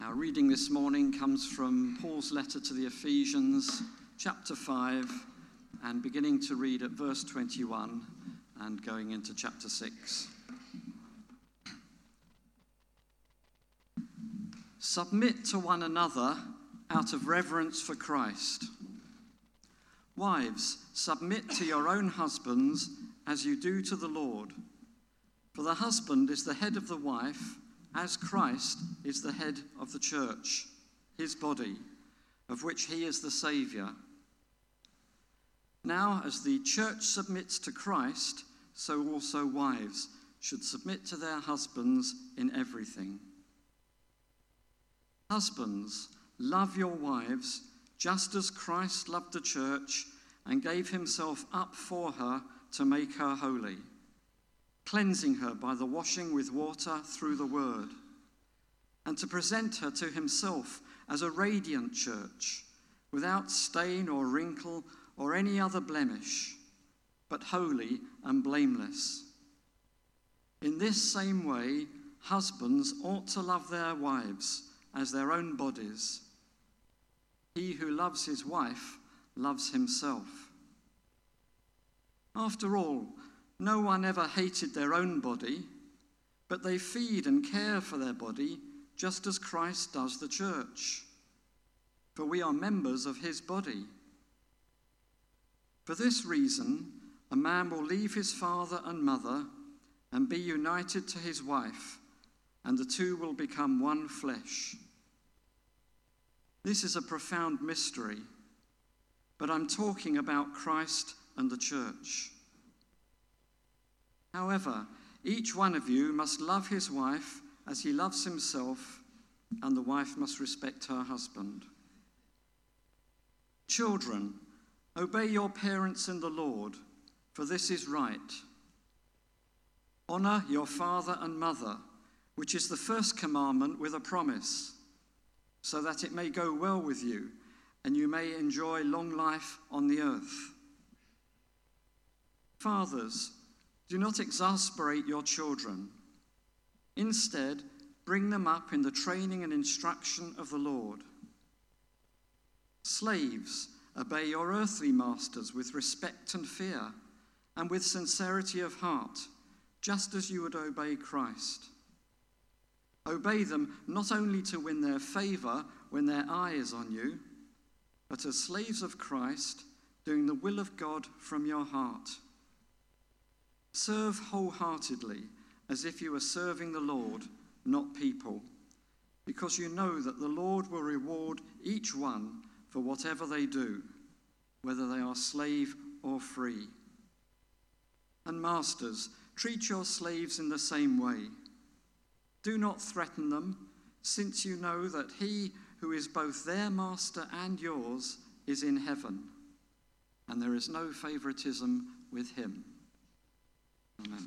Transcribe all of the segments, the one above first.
Our reading this morning comes from Paul's letter to the Ephesians, chapter 5, and beginning to read at verse 21 and going into chapter 6. Submit to one another out of reverence for Christ. Wives, submit to your own husbands as you do to the Lord. For the husband is the head of the wife, as Christ is the head of the church, his body, of which he is the Saviour. Now, as the church submits to Christ, so also wives should submit to their husbands in everything. Husbands, love your wives, just as Christ loved the church and gave himself up for her to make her holy, cleansing her by the washing with water through the word, and to present her to himself as a radiant church, without stain or wrinkle or any other blemish, but holy and blameless. In this same way, husbands ought to love their wives as their own bodies. He who loves his wife loves himself. After all, no one ever hated their own body, but they feed and care for their body just as Christ does the church. For we are members of his body. For this reason, a man will leave his father and mother and be united to his wife, and the two will become one flesh. This is a profound mystery, but I'm talking about Christ and the church. However, each one of you must love his wife as he loves himself, and the wife must respect her husband. Children, obey your parents in the Lord, for this is right. Honor your father and mother, which is the first commandment with a promise, so that it may go well with you and you may enjoy long life on the earth. Fathers, do not exasperate your children. Instead, bring them up in the training and instruction of the Lord. Slaves, obey your earthly masters with respect and fear, and with sincerity of heart, just as you would obey Christ. Obey them not only to win their favor when their eye is on you, but as slaves of Christ, doing the will of God from your heart. Serve wholeheartedly, as if you were serving the Lord, not people, because you know that the Lord will reward each one for whatever they do, whether they are slave or free. And masters, treat your slaves in the same way. Do not threaten them, since you know that he who is both their master and yours is in heaven, and there is no favoritism with him. Amen.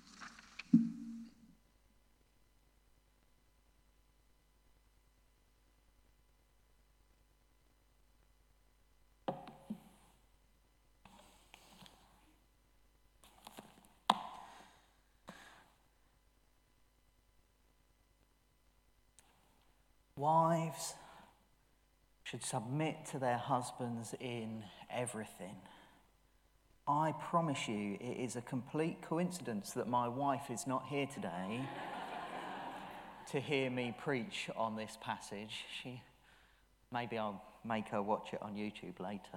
Wives should submit to their husbands in everything. I promise you, it is a complete coincidence that my wife is not here today to hear me preach on this passage. Maybe I'll make her watch it on YouTube later.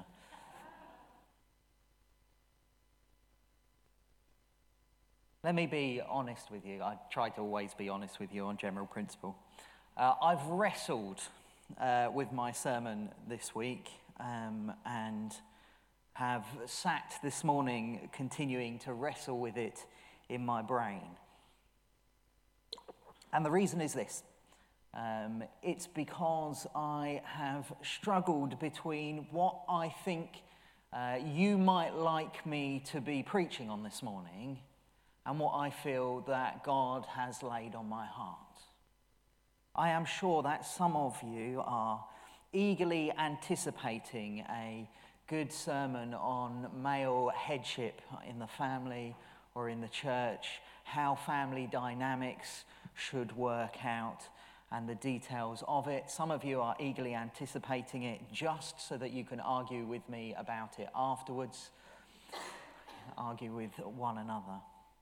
Let me be honest with you. I try to always be honest with you on general principle. I've wrestled with my sermon this week and have sat this morning continuing to wrestle with it in my brain. And the reason is this. It's because I have struggled between what I think you might like me to be preaching on this morning and what I feel that God has laid on my heart. I am sure that some of you are eagerly anticipating a good sermon on male headship in the family or in the church, how family dynamics should work out, and the details of it. Some of you are eagerly anticipating it just so that you can argue with me about it afterwards, argue with one another.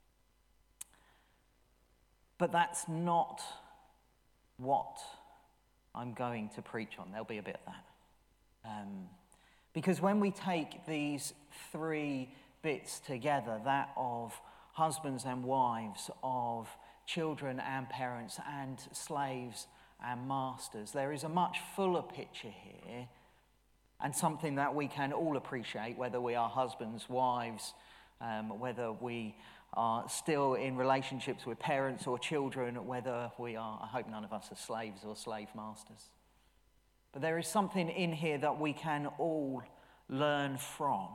But that's not what I'm going to preach on. There'll be a bit of that. Because when we take these three bits together, that of husbands and wives, of children and parents, and slaves and masters, there is a much fuller picture here, and something that we can all appreciate, whether we are husbands, wives, whether we are still in relationships with parents or children, whether we are, I hope none of us are slaves or slave masters. But there is something in here that we can all learn from.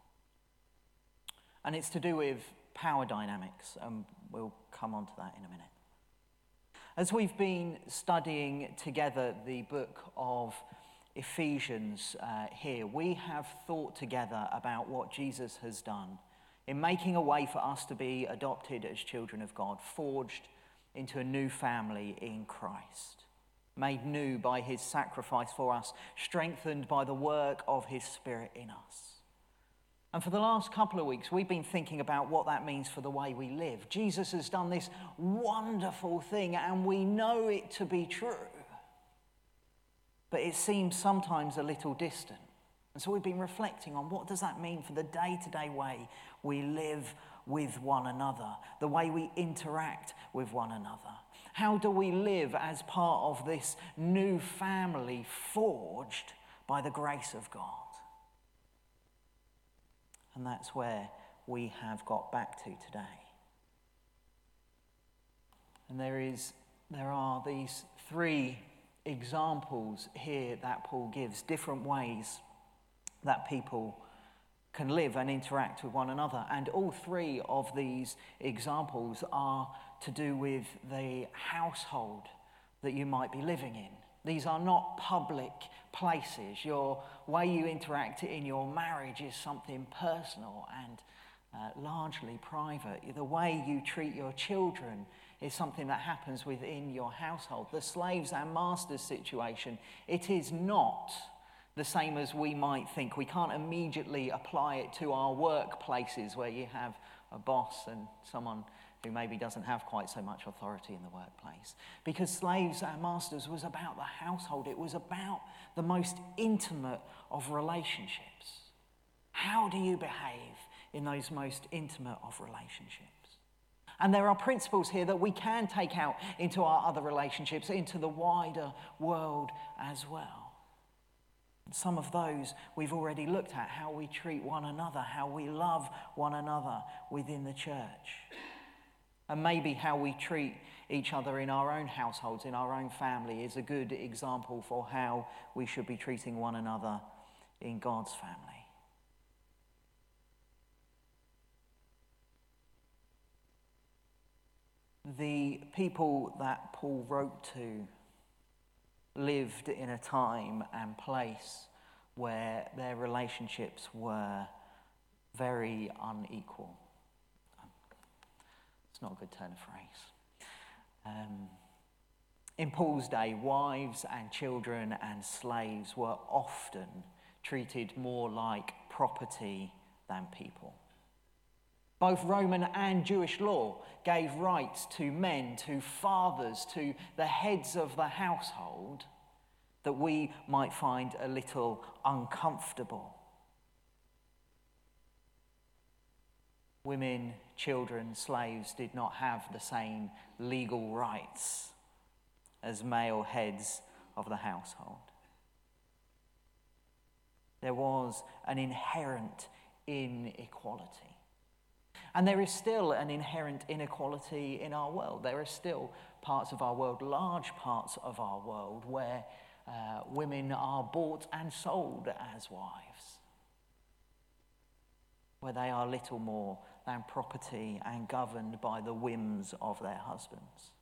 And it's to do with power dynamics, and we'll come on to that in a minute. As we've been studying together the book of Ephesians here, we have thought together about what Jesus has done in making a way for us to be adopted as children of God, forged into a new family in Christ, made new by his sacrifice for us, strengthened by the work of his Spirit in us. And for the last couple of weeks, we've been thinking about what that means for the way we live. Jesus has done this wonderful thing, and we know it to be true. But it seems sometimes a little distant. And so we've been reflecting on what does that mean for the day-to-day way we live with one another, the way we interact with one another. How do we live as part of this new family forged by the grace of God? And that's where we have got back to today. And there are these three examples here that Paul gives, different ways that people can live and interact with one another. And all three of these examples are to do with the household that you might be living in. These are not public places. Your way you interact in your marriage is something personal and largely private. The way you treat your children is something that happens within your household. The slaves and masters situation, it is not the same as we might think. We can't immediately apply it to our workplaces where you have a boss and someone who maybe doesn't have quite so much authority in the workplace. Because slaves and masters was about the household. It was about the most intimate of relationships. How do you behave in those most intimate of relationships? And there are principles here that we can take out into our other relationships, into the wider world as well. Some of those we've already looked at, how we treat one another, how we love one another within the church. And maybe how we treat each other in our own households, in our own family, is a good example for how we should be treating one another in God's family. The people that Paul wrote to lived in a time and place where their relationships were very unequal. It's not a good turn of phrase. In Paul's day, wives and children and slaves were often treated more like property than people. Both Roman and Jewish law gave rights to men, to fathers, to the heads of the household that we might find a little uncomfortable. Women, children, slaves did not have the same legal rights as male heads of the household. There was an inherent inequality. And there is still an inherent inequality in our world. There are still parts of our world, large parts of our world, where women are bought and sold as wives, where they are little more than property and governed by the whims of their husbands.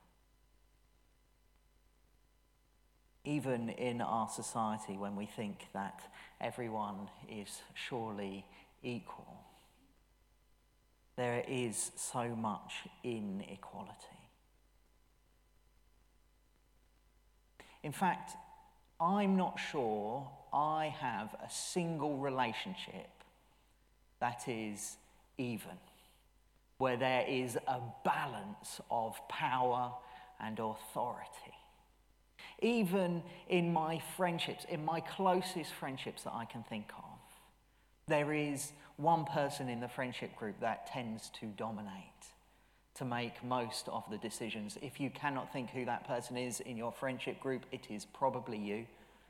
Even in our society, when we think that everyone is surely equal, there is so much inequality. In fact, I'm not sure I have a single relationship that is even, where there is a balance of power and authority. Even in my friendships, in my closest friendships that I can think of, there is one person in the friendship group that tends to dominate, to make most of the decisions. If you cannot think who that person is in your friendship group, it is probably you.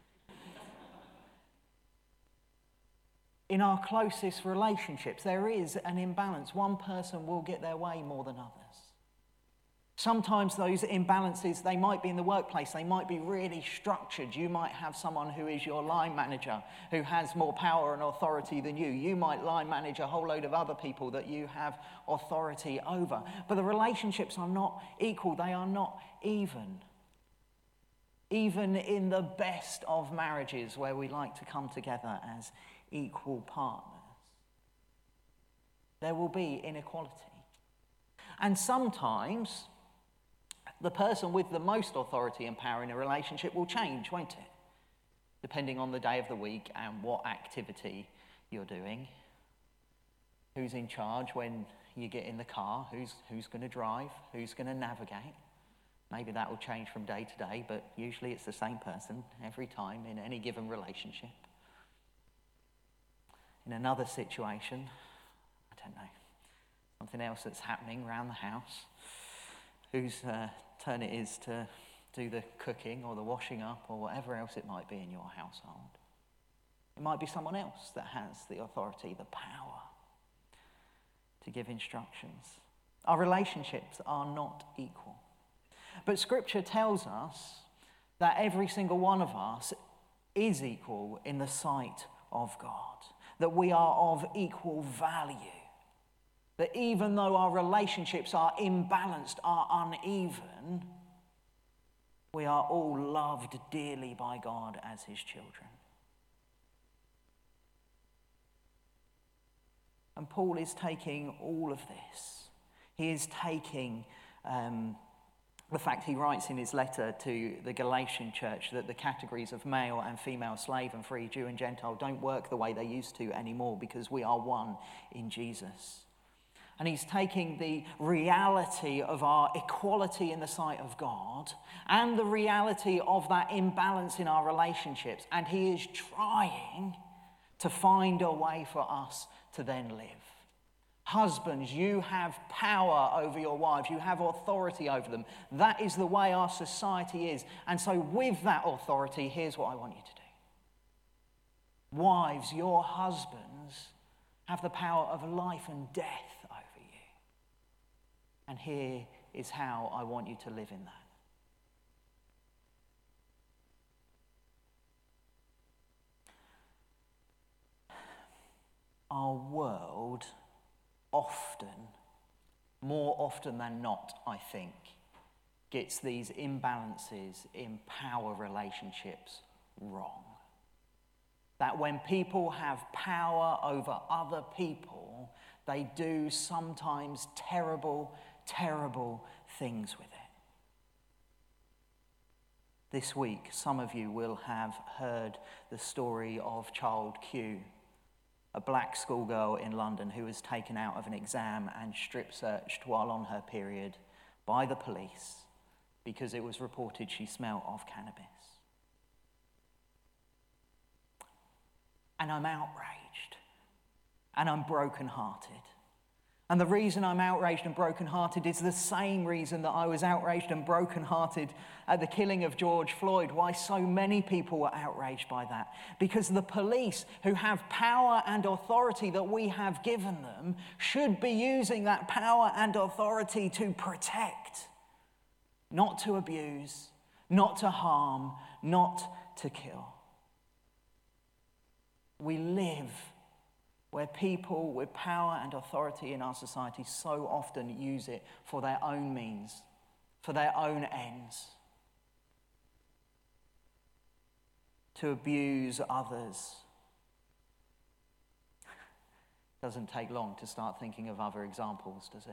In our closest relationships, there is an imbalance. One person will get their way more than others. Sometimes those imbalances, they might be in the workplace, they might be really structured. You might have someone who is your line manager who has more power and authority than you. You might line manage a whole load of other people that you have authority over. But the relationships are not equal, they are not even. Even in the best of marriages where we like to come together as equal partners, there will be inequality. And sometimes the person with the most authority and power in a relationship will change, won't it? Depending on the day of the week and what activity you're doing. Who's in charge when you get in the car? Who's going to drive? Who's going to navigate? Maybe that will change from day to day, but usually it's the same person every time in any given relationship. In another situation, I don't know, something else that's happening around the house, whose turn it is to do the cooking or the washing up or whatever else it might be in your household. It might be someone else that has the authority, the power to give instructions. Our relationships are not equal. But Scripture tells us that every single one of us is equal in the sight of God, that we are of equal value. That even though our relationships are imbalanced, are uneven, we are all loved dearly by God as his children. And Paul is taking all of this. He is taking the fact he writes in his letter to the Galatian church that the categories of male and female, slave and free, Jew and Gentile don't work the way they used to anymore because we are one in Jesus. And he's taking the reality of our equality in the sight of God and the reality of that imbalance in our relationships, and he is trying to find a way for us to then live. Husbands, you have power over your wives. You have authority over them. That is the way our society is. And so with that authority, here's what I want you to do. Wives, your husbands have the power of life and death over you. And here is how I want you to live in that. Our world often, more often than not, I think, gets these imbalances in power relationships wrong. That when people have power over other people, they do sometimes terrible, terrible things with it. This week, some of you will have heard the story of Child Q, a black schoolgirl in London who was taken out of an exam and strip-searched while on her period by the police because it was reported she smelled of cannabis. And I'm outraged, and I'm brokenhearted. And the reason I'm outraged and brokenhearted is the same reason that I was outraged and brokenhearted at the killing of George Floyd, why so many people were outraged by that. Because the police, who have power and authority that we have given them, should be using that power and authority to protect, not to abuse, not to harm, not to kill. We live where people with power and authority in our society so often use it for their own means, for their own ends, to abuse others. Doesn't take long to start thinking of other examples, does it?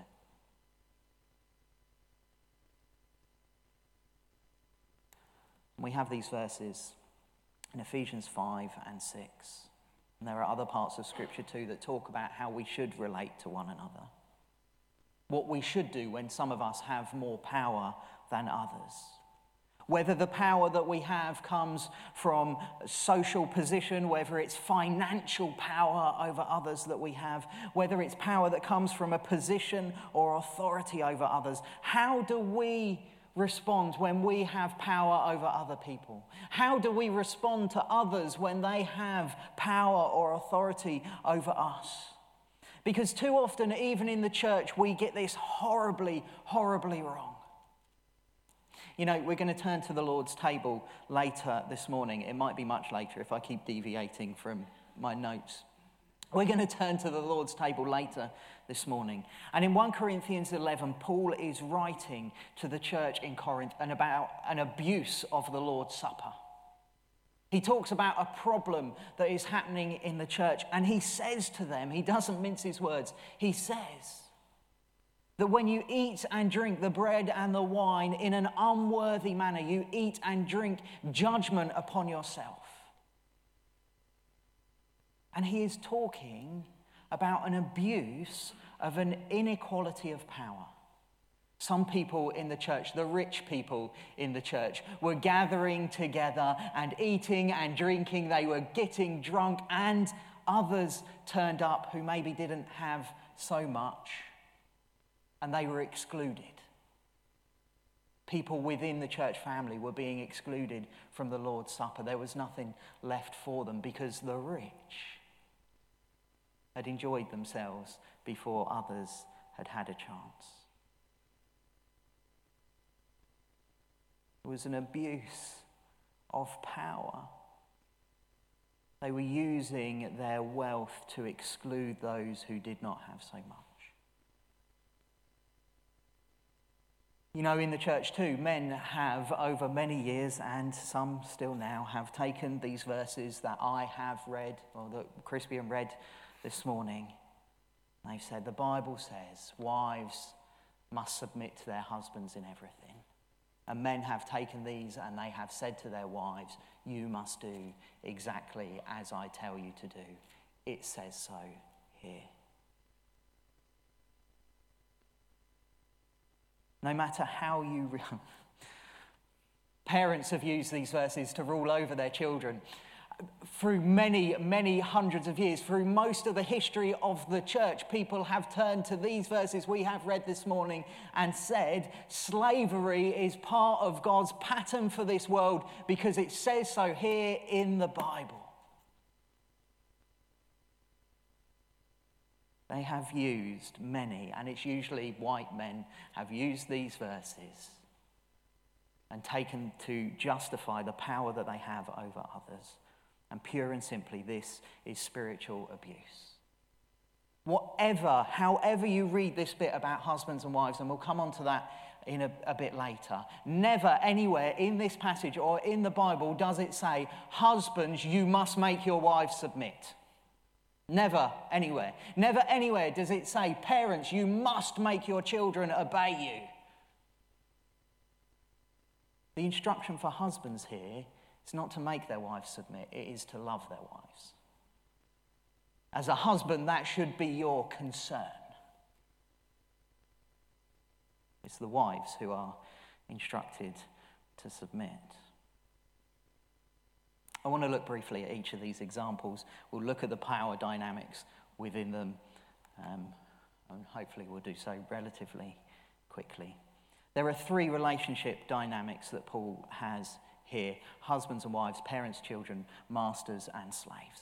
We have these verses in Ephesians 5 and 6. And there are other parts of Scripture too that talk about how we should relate to one another. What we should do when some of us have more power than others. Whether the power that we have comes from social position, whether it's financial power over others that we have, whether it's power that comes from a position or authority over others. How do we respond when we have power over other people? How do we respond to others when they have power or authority over us? Because too often, even in the church, we get this horribly, horribly wrong. You know, we're going to turn to the Lord's table later this morning. It might be much later if I keep deviating from my notes. We're going to turn to the Lord's table later this morning. And in 1 Corinthians 11, Paul is writing to the church in Corinth and about an abuse of the Lord's Supper. He talks about a problem that is happening in the church, and he says to them, he doesn't mince his words, he says that when you eat and drink the bread and the wine in an unworthy manner, you eat and drink judgment upon yourself. And he is talking about an abuse of an inequality of power. Some people in the church, the rich people in the church, were gathering together and eating and drinking. They were getting drunk, and others turned up who maybe didn't have so much, and they were excluded. People within the church family were being excluded from the Lord's Supper. There was nothing left for them because the rich had enjoyed themselves before others had had a chance. It was an abuse of power. They were using their wealth to exclude those who did not have so much. You know, in the church too, men have over many years, and some still now, have taken these verses that I have read, or that Crispian read this morning. They've said, the Bible says wives must submit to their husbands in everything. And men have taken these and they have said to their wives, you must do exactly as I tell you to do. It says so here. No matter how you... Parents have used these verses to rule over their children. Through many, many hundreds of years, through most of the history of the church, people have turned to these verses we have read this morning and said, slavery is part of God's pattern for this world because it says so here in the Bible. They have used many, and it's usually white men, have used these verses and taken to justify the power that they have over others. And pure and simply, this is spiritual abuse. However you read this bit about husbands and wives, and we'll come on to that in a bit later, never anywhere in this passage or in the Bible does it say, husbands, you must make your wives submit. Never anywhere. Never anywhere does it say, parents, you must make your children obey you. The instruction for husbands here is not to make their wives submit, it is to love their wives. As a husband, that should be your concern. It's the wives who are instructed to submit. I want to look briefly at each of these examples. We'll look at the power dynamics within them, and hopefully we'll do so relatively quickly. There are three relationship dynamics that Paul has here: husbands and wives, parents, children, masters and slaves.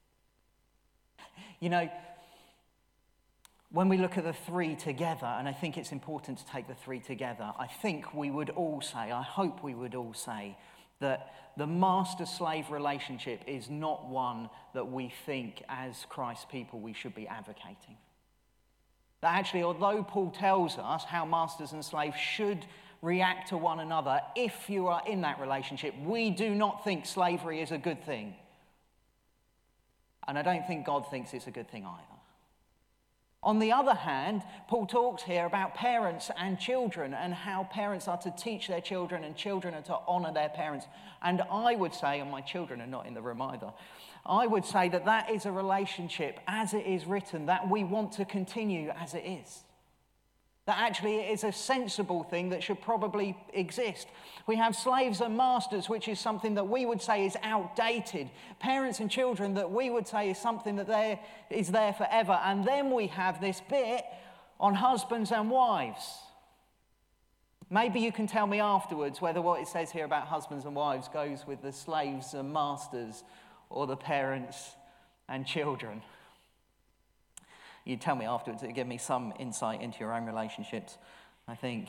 You know, when we look at the three together, and I think it's important to take the three together, I think we would all say, I hope we would all say, that the master-slave relationship is not one that we think as Christ's people we should be advocating. That actually, although Paul tells us how masters and slaves should react to one another if you are in that relationship, we do not think slavery is a good thing. And I don't think God thinks it's a good thing either. On the other hand, Paul talks here about parents and children and how parents are to teach their children and children are to honour their parents. And I would say, and my children are not in the room either, I would say that that is a relationship, as it is written, that we want to continue as it is. That actually it is a sensible thing that should probably exist. We have slaves and masters, which is something that we would say is outdated. Parents and children that we would say is something that is there forever. And then we have this bit on husbands and wives. Maybe you can tell me afterwards whether what it says here about husbands and wives goes with the slaves and masters or the parents and children. You tell me afterwards. It'll give me some insight into your own relationships, I think.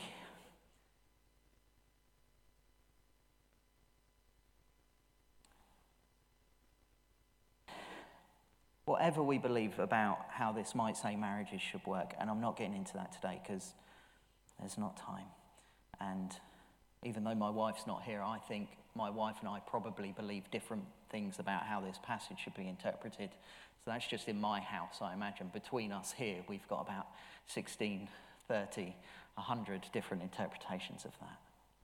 Whatever we believe about how this might say marriages should work, and I'm not getting into that today because there's not time. And even though my wife's not here, I think my wife and I probably believe different things about how this passage should be interpreted. So that's just in my house, I imagine. Between us here, we've got about 16, 30, 100 different interpretations of that.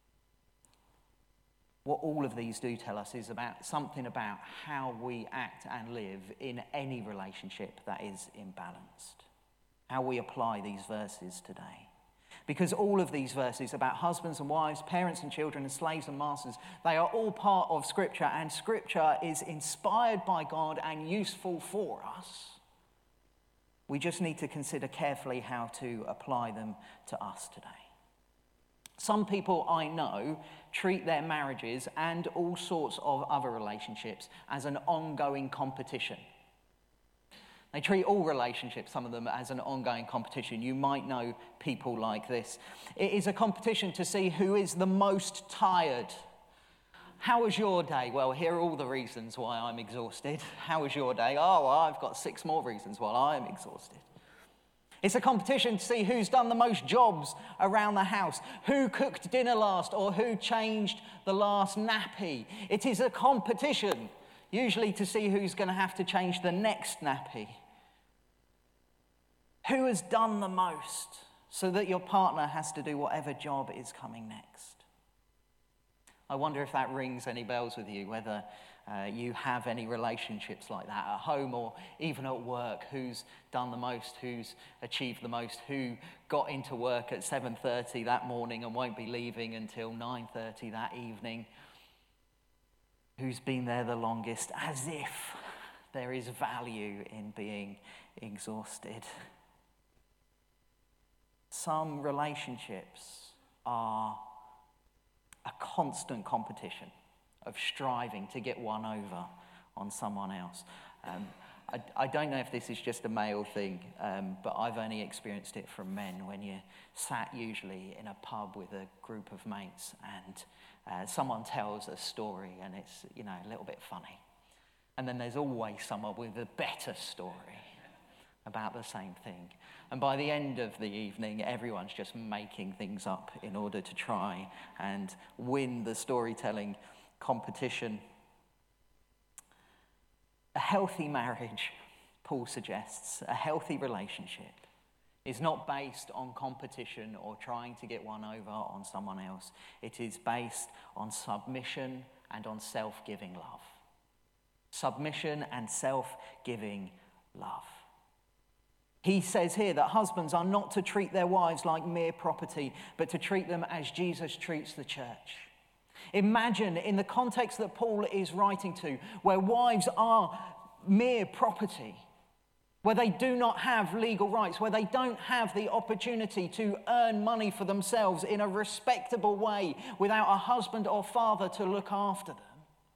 What all of these do tell us is about something about how we act and live in any relationship that is imbalanced. How we apply these verses today. Because all of these verses about husbands and wives, parents and children, and slaves and masters, they are all part of Scripture, and Scripture is inspired by God and useful for us. We just need to consider carefully how to apply them to us today. Some people I know treat their marriages and all sorts of other relationships as an ongoing competition. They treat all relationships, some of them, as an ongoing competition. You might know people like this. It is a competition to see who is the most tired. How was your day? Well, here are all the reasons why I'm exhausted. How was your day? Oh, well, I've got 6 more reasons why I'm exhausted. It's a competition to see who's done the most jobs around the house, who cooked dinner last, or who changed the last nappy. It is a competition, usually to see who's going to have to change the next nappy. Who has done the most so that your partner has to do whatever job is coming next? I wonder if that rings any bells with you, whether you have any relationships like that at home or even at work. Who's done the most, who's achieved the most, who got into work at 7:30 that morning and won't be leaving until 9:30 that evening. Who's been there the longest, as if there is value in being exhausted. Some relationships are a constant competition of striving to get one over on someone else. I don't know if this is just a male thing, but I've only experienced it from men when you're sat usually in a pub with a group of mates and someone tells a story and it's, a little bit funny. And then there's always someone with a better story about the same thing. And by the end of the evening, everyone's just making things up in order to try and win the storytelling competition. A healthy marriage, Paul suggests, a healthy relationship, is not based on competition or trying to get one over on someone else. It is based on submission and on self-giving love. Submission and self-giving love. He says here that husbands are not to treat their wives like mere property, but to treat them as Jesus treats the church. Imagine, in the context that Paul is writing to, where wives are mere property, where they do not have legal rights, where they don't have the opportunity to earn money for themselves in a respectable way without a husband or father to look after them.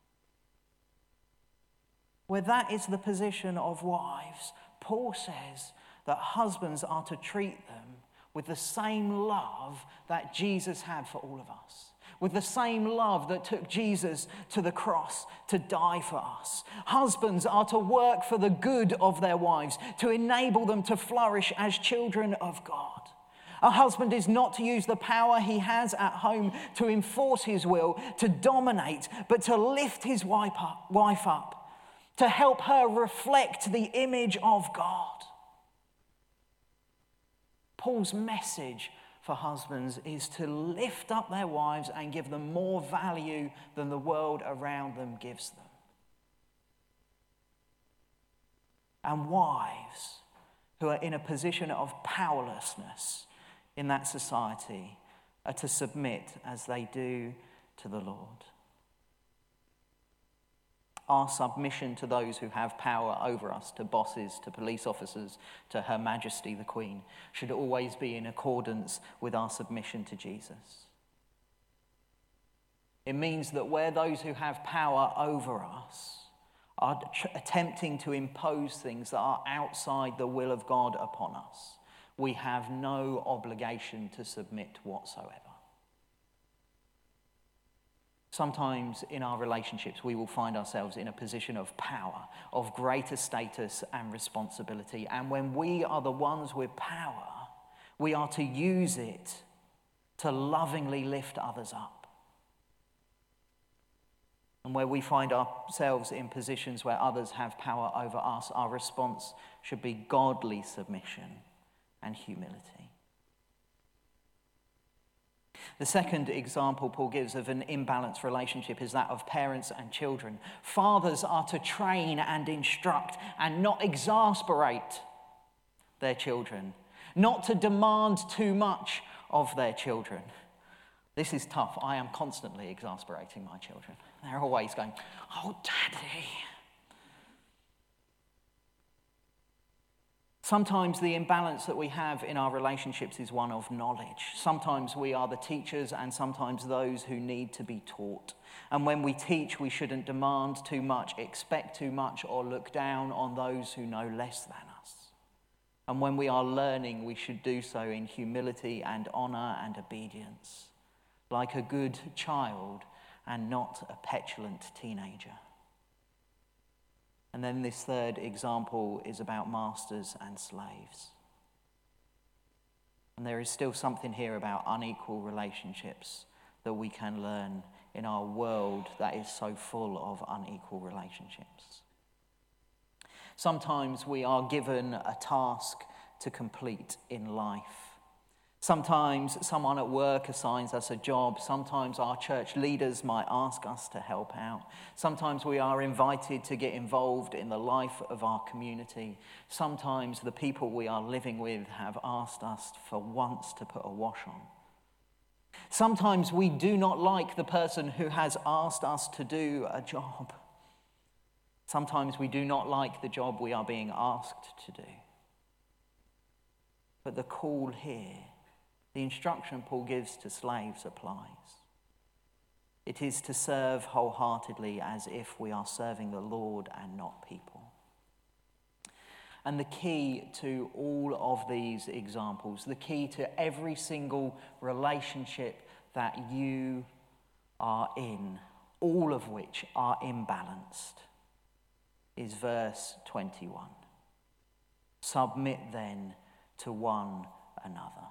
Where that is the position of wives, Paul says that husbands are to treat them with the same love that Jesus had for all of us. With the same love that took Jesus to the cross to die for us. Husbands are to work for the good of their wives, to enable them to flourish as children of God. A husband is not to use the power he has at home to enforce his will, to dominate, but to lift his wife up, to help her reflect the image of God. Paul's message for husbands is to lift up their wives and give them more value than the world around them gives them. And wives who are in a position of powerlessness in that society are to submit as they do to the Lord. Our submission to those who have power over us, to bosses, to police officers, to Her Majesty the Queen, should always be in accordance with our submission to Jesus. It means that where those who have power over us are attempting to impose things that are outside the will of God upon us, we have no obligation to submit whatsoever. Sometimes in our relationships, we will find ourselves in a position of power, of greater status and responsibility. And when we are the ones with power, we are to use it to lovingly lift others up. And where we find ourselves in positions where others have power over us, our response should be godly submission and humility. The second example Paul gives of an imbalanced relationship is that of parents and children. Fathers are to train and instruct and not exasperate their children, not to demand too much of their children. This is tough. I am constantly exasperating my children. They're always going, "Oh, Daddy." Sometimes the imbalance that we have in our relationships is one of knowledge. Sometimes we are the teachers and sometimes those who need to be taught. And when we teach, we shouldn't demand too much, expect too much, or look down on those who know less than us. And when we are learning, we should do so in humility and honor and obedience, like a good child and not a petulant teenager. And then this third example is about masters and slaves. And there is still something here about unequal relationships that we can learn in our world that is so full of unequal relationships. Sometimes we are given a task to complete in life. Sometimes someone at work assigns us a job. Sometimes our church leaders might ask us to help out. Sometimes we are invited to get involved in the life of our community. Sometimes the people we are living with have asked us for once to put a wash on. Sometimes we do not like the person who has asked us to do a job. Sometimes we do not like the job we are being asked to do. But the call here, the instruction Paul gives to slaves applies. It is to serve wholeheartedly as if we are serving the Lord and not people. And the key to all of these examples, the key to every single relationship that you are in, all of which are imbalanced, is verse 21. Submit then to one another.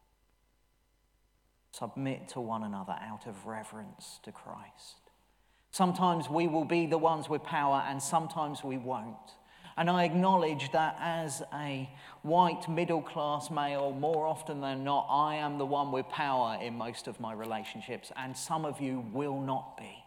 Submit to one another out of reverence to Christ. Sometimes we will be the ones with power and sometimes we won't. And I acknowledge that as a white middle-class male, more often than not, I am the one with power in most of my relationships, and some of you will not be.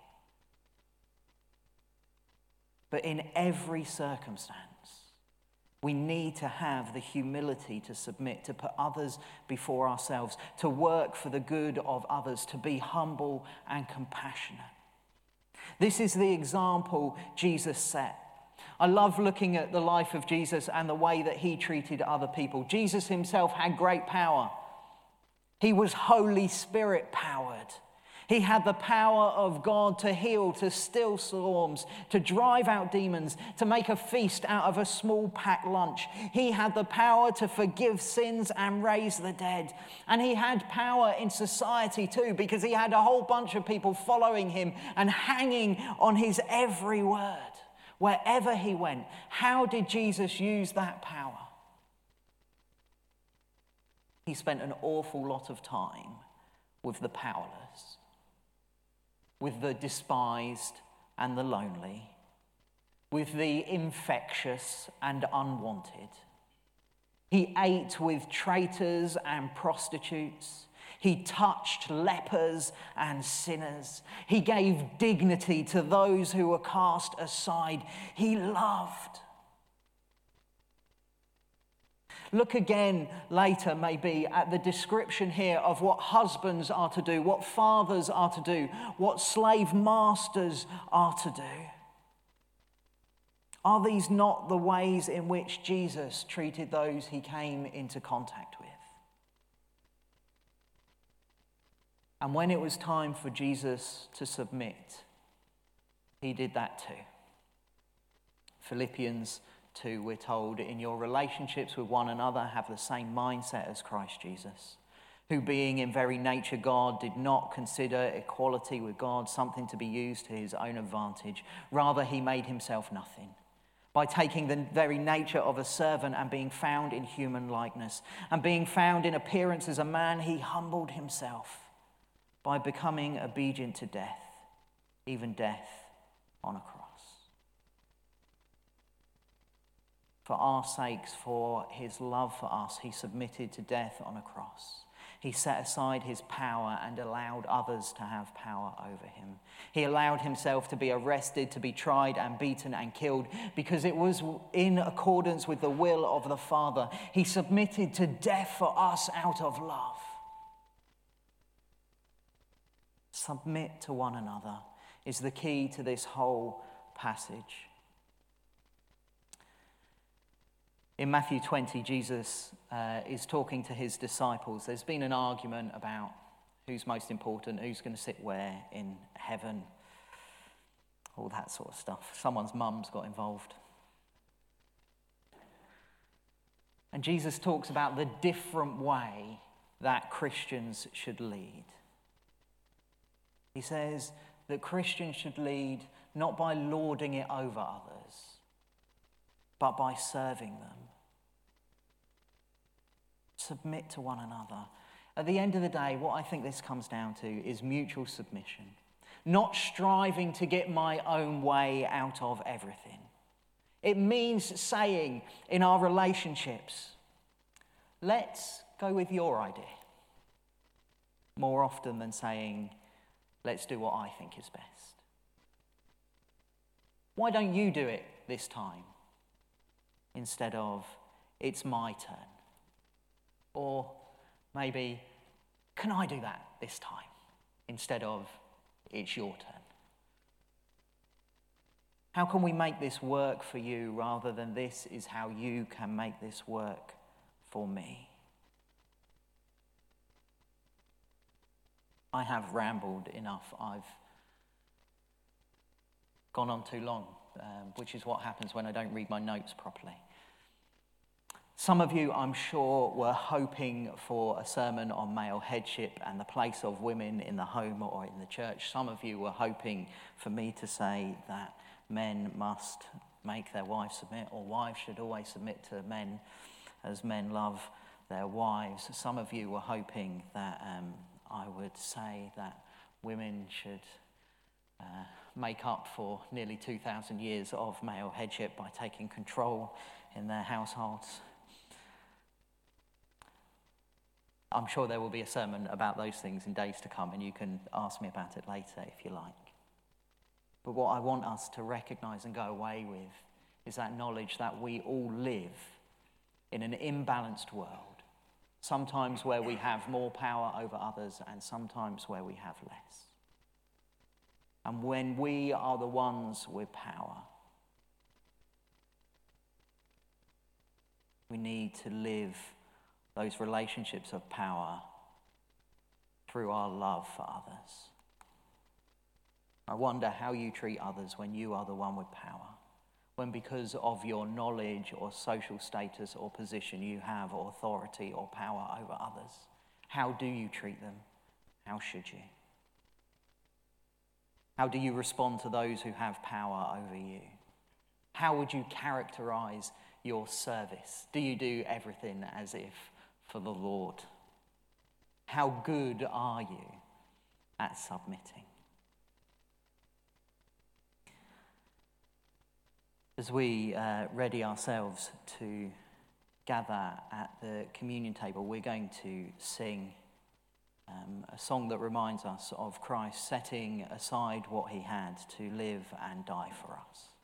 But in every circumstance, we need to have the humility to submit, to put others before ourselves, to work for the good of others, to be humble and compassionate. This is the example Jesus set. I love looking at the life of Jesus and the way that he treated other people. Jesus himself had great power. He was Holy Spirit powered. He had the power of God to heal, to still storms, to drive out demons, to make a feast out of a small packed lunch. He had the power to forgive sins and raise the dead. And he had power in society too, because he had a whole bunch of people following him and hanging on his every word. Wherever he went, how did Jesus use that power? He spent an awful lot of time with the powerless, with the despised and the lonely, with the infectious and unwanted. He ate with traitors and prostitutes. He touched lepers and sinners. He gave dignity to those who were cast aside. He loved. Look again later, maybe, at the description here of what husbands are to do, what fathers are to do, what slave masters are to do. Are these not the ways in which Jesus treated those he came into contact with? And when it was time for Jesus to submit, he did that too. Philippians 2, we're told, in your relationships with one another, have the same mindset as Christ Jesus, who being in very nature God, did not consider equality with God something to be used to his own advantage. Rather, he made himself nothing by taking the very nature of a servant and being found in human likeness. And being found in appearance as a man, he humbled himself by becoming obedient to death, even death on a cross. For our sakes, for his love for us, he submitted to death on a cross. He set aside his power and allowed others to have power over him. He allowed himself to be arrested, to be tried and beaten and killed because it was in accordance with the will of the Father. He submitted to death for us out of love. Submit to one another is the key to this whole passage. In Matthew 20, Jesus is talking to his disciples. There's been an argument about who's most important, who's going to sit where in heaven, all that sort of stuff. Someone's mum's got involved. And Jesus talks about the different way that Christians should lead. He says that Christians should lead not by lording it over others, but by serving them. Submit to one another. At the end of the day, what I think this comes down to is mutual submission. Not striving to get my own way out of everything. It means saying in our relationships, let's go with your idea. More often than saying, let's do what I think is best. Why don't you do it this time? Instead of, it's my turn. Or maybe, can I do that this time? Instead of, it's your turn. How can we make this work for you rather than this is how you can make this work for me? I have rambled enough. I've gone on too long, which is what happens when I don't read my notes properly. Some of you, I'm sure, were hoping for a sermon on male headship and the place of women in the home or in the church. Some of you were hoping for me to say that men must make their wives submit, or wives should always submit to men as men love their wives. Some of you were hoping that I would say that women should make up for nearly 2,000 years of male headship by taking control in their households. I'm sure there will be a sermon about those things in days to come, and you can ask me about it later if you like. But what I want us to recognize and go away with is that knowledge that we all live in an imbalanced world, sometimes where we have more power over others and sometimes where we have less. And when we are the ones with power, we need to live those relationships of power through our love for others. I wonder how you treat others when you are the one with power, when because of your knowledge or social status or position you have authority or power over others. How do you treat them? How should you? How do you respond to those who have power over you? How would you characterize your service? Do you do everything as if for the Lord? How good are you at submitting? As we ready ourselves to gather at the communion table, we're going to sing a song that reminds us of Christ setting aside what he had to live and die for us.